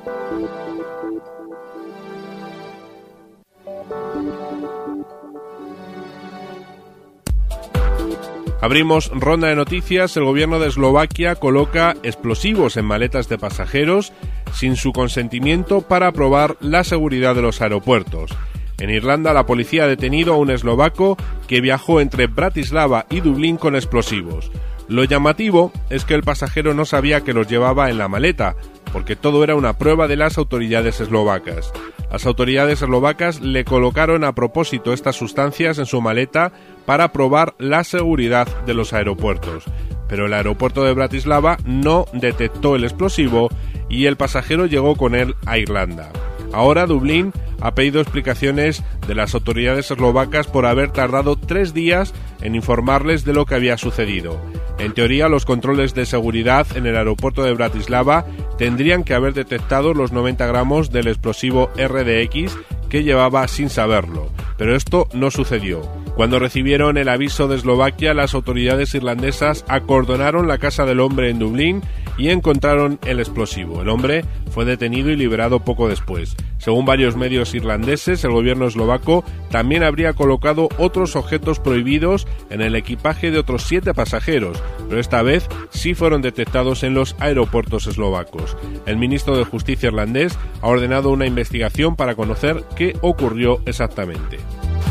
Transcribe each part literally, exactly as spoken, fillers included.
Abrimos ronda de noticias. El gobierno de Eslovaquia coloca explosivos en maletas de pasajeros sin su consentimiento para probar la seguridad de los aeropuertos. En Irlanda, la policía ha detenido a un eslovaco que viajó entre Bratislava y Dublín con explosivos. Lo llamativo es que el pasajero no sabía que los llevaba en la maleta, porque todo era una prueba de las autoridades eslovacas. Las autoridades eslovacas le colocaron a propósito estas sustancias en su maleta para probar la seguridad de los aeropuertos. Pero el aeropuerto de Bratislava no detectó el explosivo y el pasajero llegó con él a Irlanda. Ahora Dublín ha pedido explicaciones de las autoridades eslovacas por haber tardado tres días en informarles de lo que había sucedido. En teoría, los controles de seguridad en el aeropuerto de Bratislava tendrían que haber detectado los noventa gramos del explosivo R D X que llevaba sin saberlo, pero esto no sucedió. Cuando recibieron el aviso de Eslovaquia, las autoridades irlandesas acordonaron la casa del hombre en Dublín y encontraron el explosivo. El hombre fue detenido y liberado poco después. Según varios medios irlandeses, el gobierno eslovaco también habría colocado otros objetos prohibidos en el equipaje de otros siete pasajeros, pero esta vez sí fueron detectados en los aeropuertos eslovacos. El ministro de Justicia irlandés ha ordenado una investigación para conocer qué ocurrió exactamente.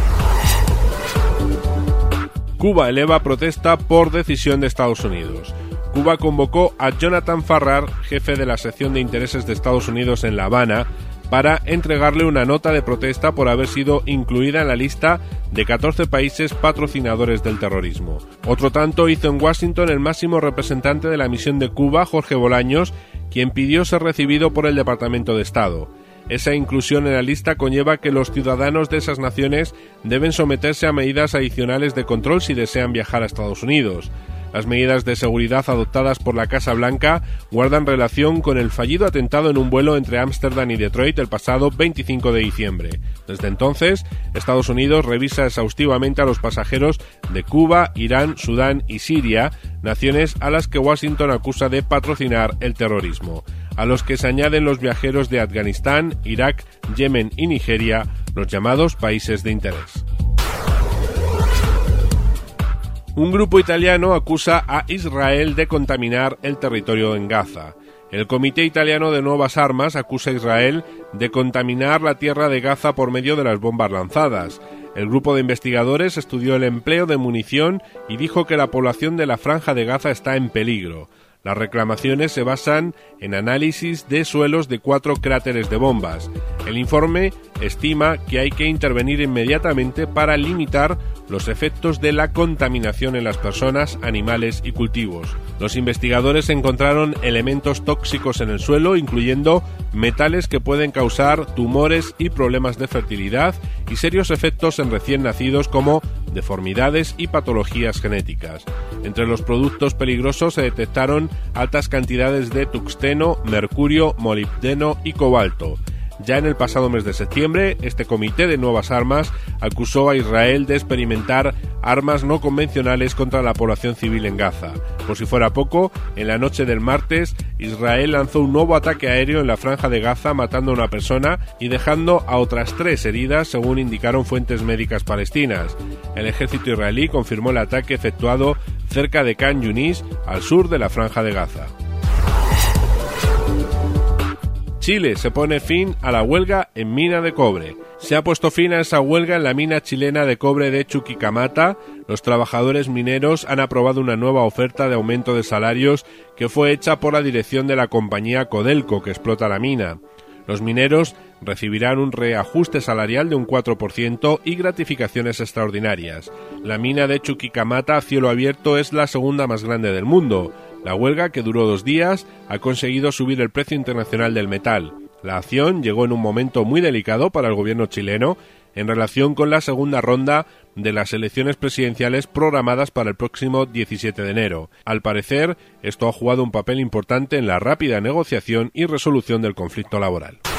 Cuba eleva protesta por decisión de Estados Unidos. Cuba convocó a Jonathan Farrar, jefe de la sección de intereses de Estados Unidos en La Habana, para entregarle una nota de protesta por haber sido incluida en la lista de catorce países patrocinadores del terrorismo. Otro tanto hizo en Washington el máximo representante de la misión de Cuba, Jorge Bolaños, quien pidió ser recibido por el Departamento de Estado. Esa inclusión en la lista conlleva que los ciudadanos de esas naciones deben someterse a medidas adicionales de control si desean viajar a Estados Unidos. Las medidas de seguridad adoptadas por la Casa Blanca guardan relación con el fallido atentado en un vuelo entre Ámsterdam y Detroit el pasado veinticinco de diciembre. Desde entonces, Estados Unidos revisa exhaustivamente a los pasajeros de Cuba, Irán, Sudán y Siria, naciones a las que Washington acusa de patrocinar el terrorismo, a los que se añaden los viajeros de Afganistán, Irak, Yemen y Nigeria, los llamados países de interés. Un grupo italiano acusa a Israel de contaminar el territorio en Gaza. El Comité Italiano de Nuevas Armas acusa a Israel de contaminar la tierra de Gaza por medio de las bombas lanzadas. El grupo de investigadores estudió el empleo de munición y dijo que la población de la Franja de Gaza está en peligro. Las reclamaciones se basan en análisis de suelos de cuatro cráteres de bombas. El informe estima que hay que intervenir inmediatamente para limitar los efectos de la contaminación en las personas, animales y cultivos. Los investigadores encontraron elementos tóxicos en el suelo, incluyendo metales que pueden causar tumores y problemas de fertilidad y serios efectos en recién nacidos como deformidades y patologías genéticas. Entre los productos peligrosos se detectaron altas cantidades de tuxteno, mercurio, molibdeno y cobalto. Ya en el pasado mes de septiembre, este Comité de Nuevas Armas acusó a Israel de experimentar armas no convencionales contra la población civil en Gaza. Por si fuera poco, en la noche del martes, Israel lanzó un nuevo ataque aéreo en la Franja de Gaza, matando a una persona y dejando a otras tres heridas, según indicaron fuentes médicas palestinas. El ejército israelí confirmó el ataque efectuado cerca de Khan Yunis, al sur de la Franja de Gaza. Chile se pone fin a la huelga en mina de cobre. Se ha puesto fin a esa huelga en la mina chilena de cobre de Chuquicamata. Los trabajadores mineros han aprobado una nueva oferta de aumento de salarios que fue hecha por la dirección de la compañía Codelco, que explota la mina. Los mineros recibirán un reajuste salarial de un cuatro por ciento y gratificaciones extraordinarias. La mina de Chuquicamata a cielo abierto es la segunda más grande del mundo. La huelga, que duró dos días, ha conseguido subir el precio internacional del metal. La acción llegó en un momento muy delicado para el gobierno chileno en relación con la segunda ronda de las elecciones presidenciales programadas para el próximo diecisiete de enero. Al parecer, esto ha jugado un papel importante en la rápida negociación y resolución del conflicto laboral.